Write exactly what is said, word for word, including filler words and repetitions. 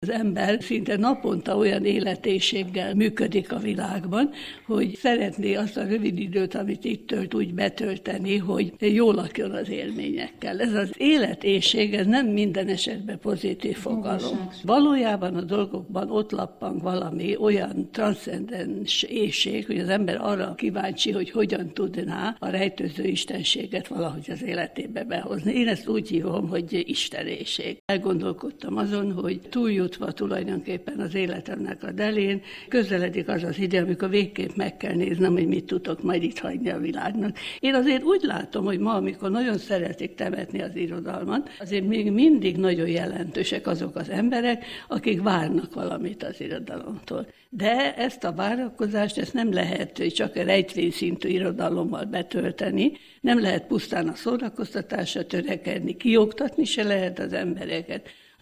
Az ember szinte naponta olyan életészséggel működik a világban, hogy szeretné azt a rövid időt, amit itt tölt, úgy betölteni, hogy jól lakjon az élményekkel. Ez az életészség, ez nem minden esetben pozitív fogalom. Valójában a dolgokban ott lappan valami olyan transzcendens éhség, hogy az ember arra kíváncsi, hogy hogyan tudná a rejtőző istenséget valahogy az életébe behozni. Én ezt úgy hívom, hogy istenészség. Elgondolkodtam azon, hogy túljutva tulajdonképpen az életemnek a delén, közeledik az az ide, amikor végképp meg kell néznem, hogy mit tudok majd itt hagyni a világnak. Én azért úgy látom, hogy ma, amikor nagyon szeretik temetni az irodalmat, azért még mindig nagyon jelentősek azok az emberek, akik várnak valamit az irodalomtól. De ezt a várakozást ezt nem lehet csak a rejtvényszintű irodalommal betölteni, nem lehet pusztán a szórakoztatásra törekedni, kioktatni se lehet az embereket.